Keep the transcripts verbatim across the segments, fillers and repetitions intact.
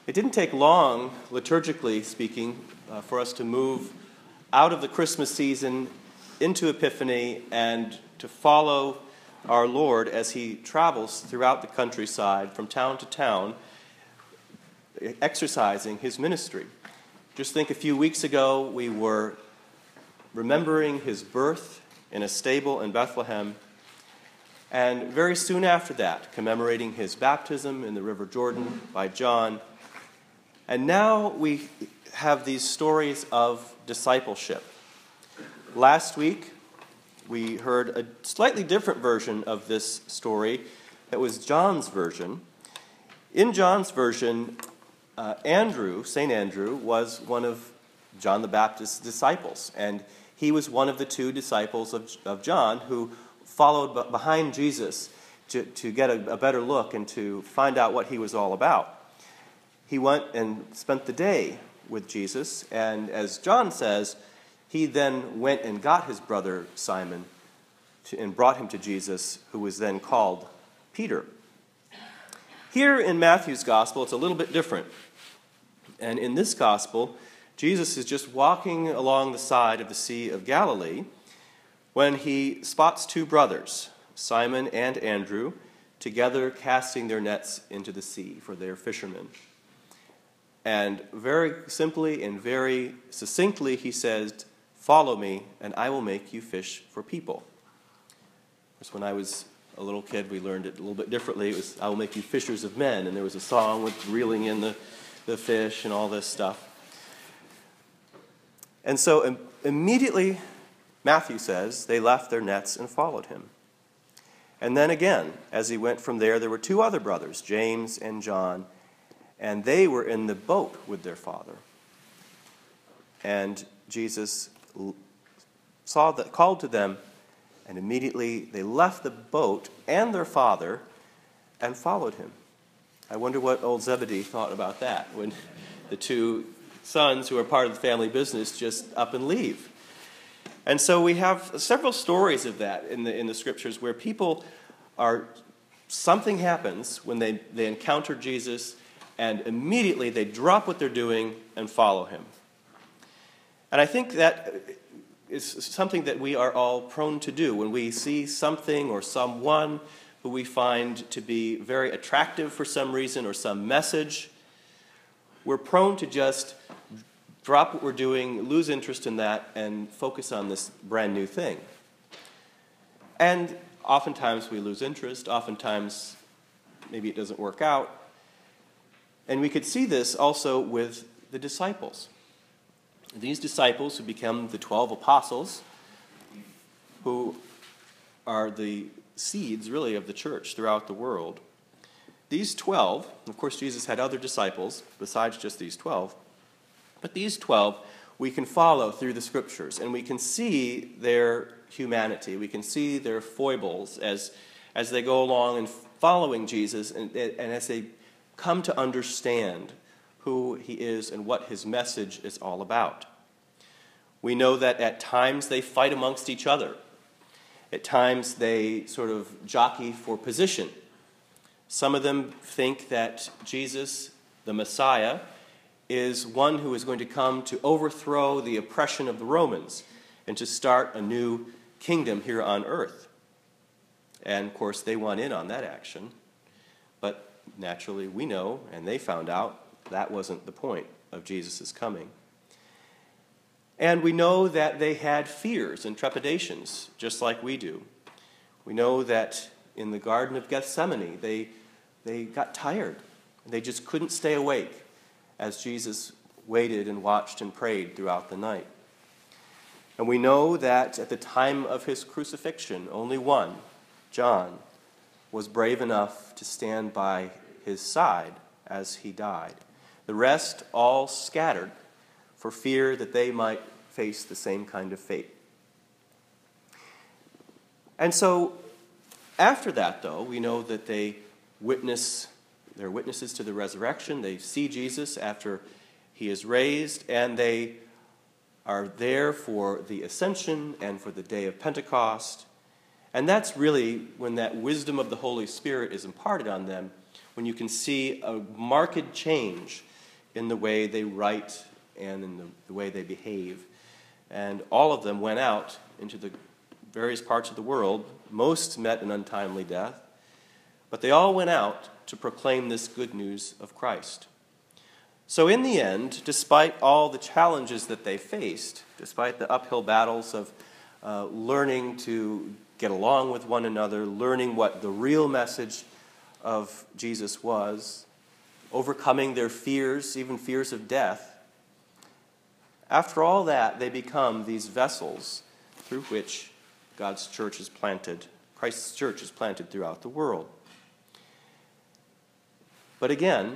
It didn't take long, liturgically speaking, uh, for us to move out of the Christmas season into Epiphany and to follow our Lord as he travels throughout the countryside from town to town, exercising his ministry. Just think a few weeks ago we were remembering his birth in a stable in Bethlehem, and very soon after that, commemorating his baptism in the River Jordan by John. And now we have these stories of discipleship. Last week, we heard a slightly different version of this story that was John's version. In John's version, uh, Andrew, Saint Andrew, was one of John the Baptist's disciples, and he was one of the two disciples of, of John who followed behind Jesus to, to get a, a better look and to find out what he was all about. He went and spent the day with Jesus, and as John says, he then went and got his brother Simon to, and brought him to Jesus, who was then called Peter. Here in Matthew's gospel, it's a little bit different. And in this gospel, Jesus is just walking along the side of the Sea of Galilee when he spots two brothers, Simon and Andrew, together casting their nets into the sea, for they are fishermen. And very simply and very succinctly, he says, "Follow me, and I will make you fish for people." Of course, when I was a little kid, we learned it a little bit differently. It was, "I will make you fishers of men," and there was a song with reeling in the, the fish and all this stuff. And so im- immediately, Matthew says, they left their nets and followed him. And then again, as he went from there, there were two other brothers, James and John, and they were in the boat with their father. And Jesus saw that, called to them, and immediately they left the boat and their father and followed him. I wonder what old Zebedee thought about that when the two sons who are part of the family business just up and leave. And so we have several stories of that in the in the scriptures where people are, something happens when they, they encounter Jesus, and immediately they drop what they're doing and follow him. And I think that is something that we are all prone to do when we see something or someone who we find to be very attractive for some reason or some message. We're prone to just drop what we're doing, lose interest in that, and focus on this brand new thing. And oftentimes we lose interest. Oftentimes maybe it doesn't work out. And we could see this also with the disciples. These disciples who become the twelve apostles, who are the seeds, really, of the church throughout the world. These twelve, of course Jesus had other disciples besides just these twelve, but these twelve we can follow through the scriptures, and we can see their humanity. We can see their foibles as, as they go along and following Jesus, and, and as they come to understand who he is and what his message is all about. We know that at times they fight amongst each other. At times they sort of jockey for position. Some of them think that Jesus, the Messiah, is one who is going to come to overthrow the oppression of the Romans and to start a new kingdom here on earth. And of course they want in on that action. But naturally we know, and they found out, that wasn't the point of Jesus' coming. And we know that they had fears and trepidations, just like we do. We know that in the Garden of Gethsemane, they, they got tired. They just couldn't stay awake as Jesus waited and watched and prayed throughout the night. And we know that at the time of his crucifixion, only one, John, was brave enough to stand by his side as he died. The rest all scattered for fear that they might face the same kind of fate. And so after that, though, we know that they witness, they're witnesses to the resurrection. They see Jesus after he is raised, and they are there for the ascension and for the day of Pentecost. And that's really when that wisdom of the Holy Spirit is imparted on them, when you can see a marked change in the way they write and in the, the way they behave. And all of them went out into the various parts of the world. Most met an untimely death, but they all went out to proclaim this good news of Christ. So in the end, despite all the challenges that they faced, despite the uphill battles of uh, learning to get along with one another, learning what the real message of Jesus was, overcoming their fears, even fears of death, after all that, they become these vessels through which God's church is planted, Christ's church is planted throughout the world. But again,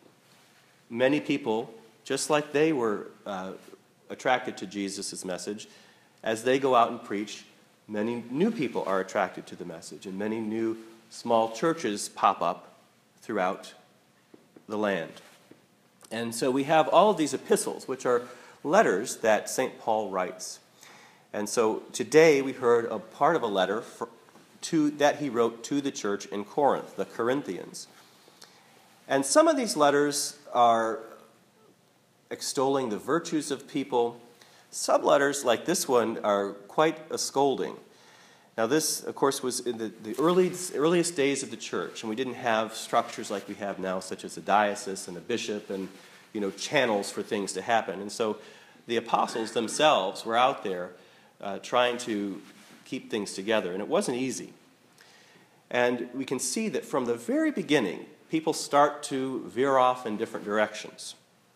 many people, just like they were uh, attracted to Jesus' message, as they go out and preach, many new people are attracted to the message, and many new small churches pop up throughout the land. And so we have all of these epistles, which are letters that Saint Paul writes. And so today we heard a part of a letter for, to, that he wrote to the church in Corinth, the Corinthians. And some of these letters are extolling the virtues of people. Some letters, like this one, are quite a scolding. Now this, of course, was in the, the early, earliest days of the church, and we didn't have structures like we have now, such as a diocese and a bishop and, you know, channels for things to happen. And so the apostles themselves were out there uh, trying to keep things together, and it wasn't easy. And we can see that from the very beginning, people start to veer off in different directions.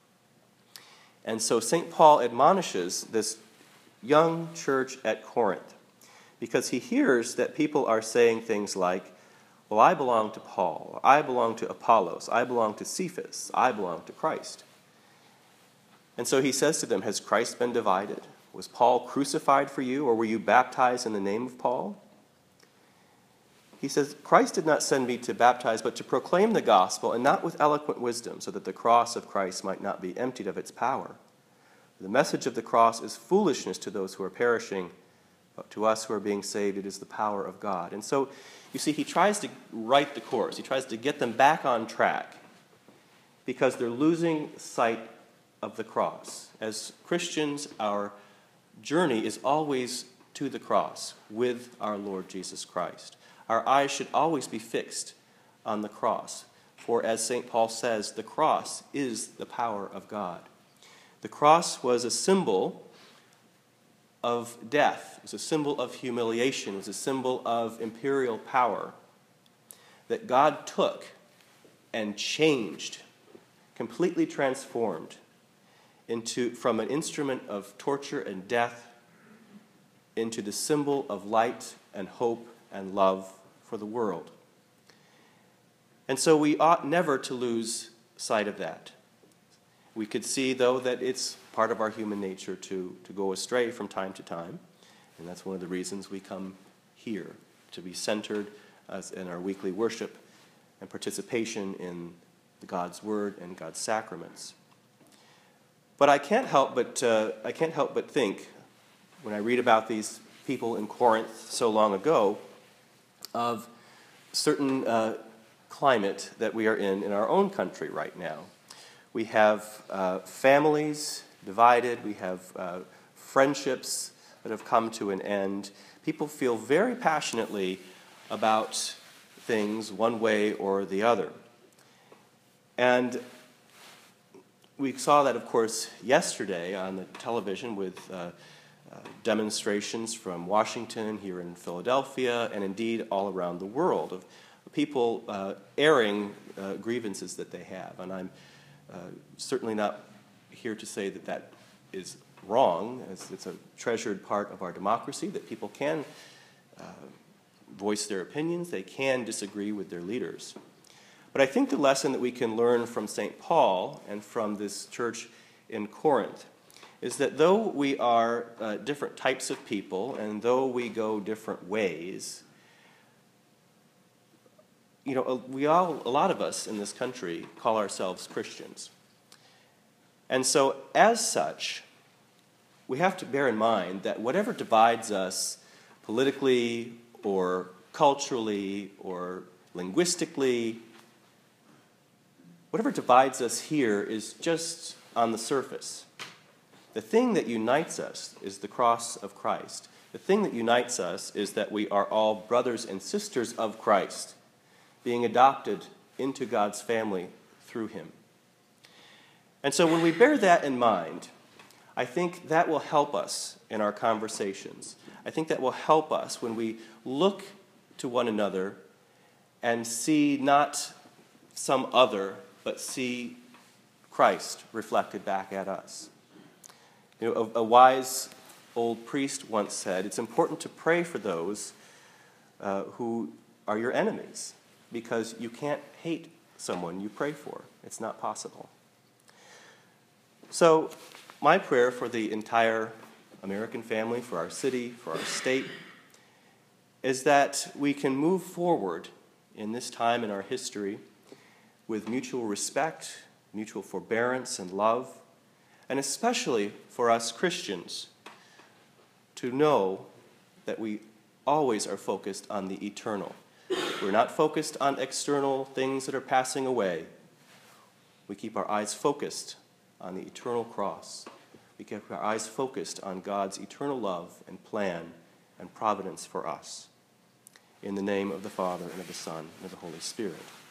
And so Saint Paul admonishes this young church at Corinth because he hears that people are saying things like, well, I belong to Paul, I belong to Apollos, I belong to Cephas, I belong to Christ. And so he says to them, has Christ been divided? Was Paul crucified for you, or were you baptized in the name of Paul? He says, Christ did not send me to baptize, but to proclaim the gospel, and not with eloquent wisdom, so that the cross of Christ might not be emptied of its power. The message of the cross is foolishness to those who are perishing, but to us who are being saved, it is the power of God. And so, you see, he tries to right the course. He tries to get them back on track because they're losing sight of the cross. As Christians, our journey is always to the cross with our Lord Jesus Christ. Our eyes should always be fixed on the cross. For as Saint Paul says, the cross is the power of God. The cross was a symbol of death. It was a symbol of humiliation. It was a symbol of imperial power that God took and changed, completely transformed into, from an instrument of torture and death into the symbol of light and hope and love for the world. And so we ought never to lose sight of that. We could see, though, that it's part of our human nature to, to go astray from time to time, and that's one of the reasons we come here, to be centered as in our weekly worship and participation in God's Word and God's sacraments. But I can't help but uh, I can't help but think, when I read about these people in Corinth so long ago, of certain uh, climate that we are in in our own country right now. We have uh, families divided. We have uh, friendships that have come to an end. People feel very passionately about things one way or the other. And we saw that, of course, yesterday on the television with uh, uh, demonstrations from Washington, here in Philadelphia, and indeed all around the world of people uh, airing uh, grievances that they have. And I'm uh, certainly not here to say that that is wrong, as it's a treasured part of our democracy, that people can uh, voice their opinions, they can disagree with their leaders. But I think the lesson that we can learn from Saint Paul and from this church in Corinth is that though we are uh, different types of people and though we go different ways, you know, we all, a lot of us in this country call ourselves Christians. And so as such, we have to bear in mind that whatever divides us politically or culturally or linguistically whatever divides us here is just on the surface. The thing that unites us is the cross of Christ. The thing that unites us is that we are all brothers and sisters of Christ, being adopted into God's family through him. And so when we bear that in mind, I think that will help us in our conversations. I think that will help us when we look to one another and see not some other, but see Christ reflected back at us. You know, a, a wise old priest once said, it's important to pray for those uh, who are your enemies, because you can't hate someone you pray for. It's not possible. So, my prayer for the entire American family, for our city, for our state, is that we can move forward in this time in our history with mutual respect, mutual forbearance and love, and especially for us Christians to know that we always are focused on the eternal. We're not focused on external things that are passing away. We keep our eyes focused on the eternal cross. We keep our eyes focused on God's eternal love and plan and providence for us. In the name of the Father, and of the Son, and of the Holy Spirit.